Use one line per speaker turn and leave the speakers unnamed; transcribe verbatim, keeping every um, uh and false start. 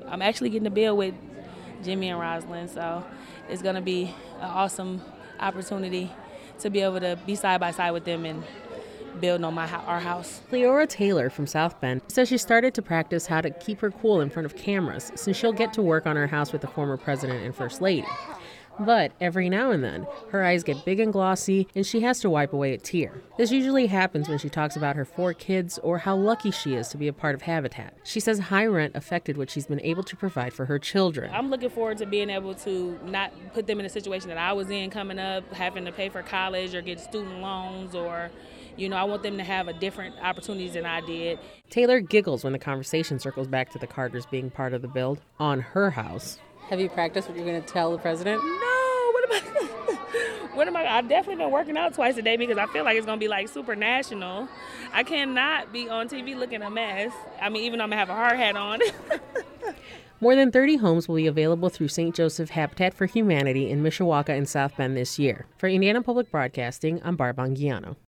I'm actually getting to build with Jimmy and Rosalind, so it's going to be an awesome opportunity to be able to be side by side with them and building on my our house.
Cleora Taylor from South Bend says she started to practice how to keep her cool in front of cameras since she'll get to work on her house with the former president and first lady. But every now and then, her eyes get big and glossy, and she has to wipe away a tear. This usually happens when she talks about her four kids or how lucky she is to be a part of Habitat. She says high rent affected what she's been able to provide for her children.
I'm looking forward to being able to not put them in a situation that I was in coming up, having to pay for college or get student loans, or, you know, I want them to have a different opportunities than I did.
Taylor giggles when the conversation circles back to the Carters being part of the build on her house.
Have you practiced what you're going to tell the president?
No, what am I? What am I? I've definitely been working out twice a day because I feel like it's going to be like super national. I cannot be on T V looking a mess. I mean, even though I'm going to have a hard hat on.
More than thirty homes will be available through Saint Joseph Habitat for Humanity in Mishawaka and South Bend this year. For Indiana Public Broadcasting, I'm Barb Anguiano.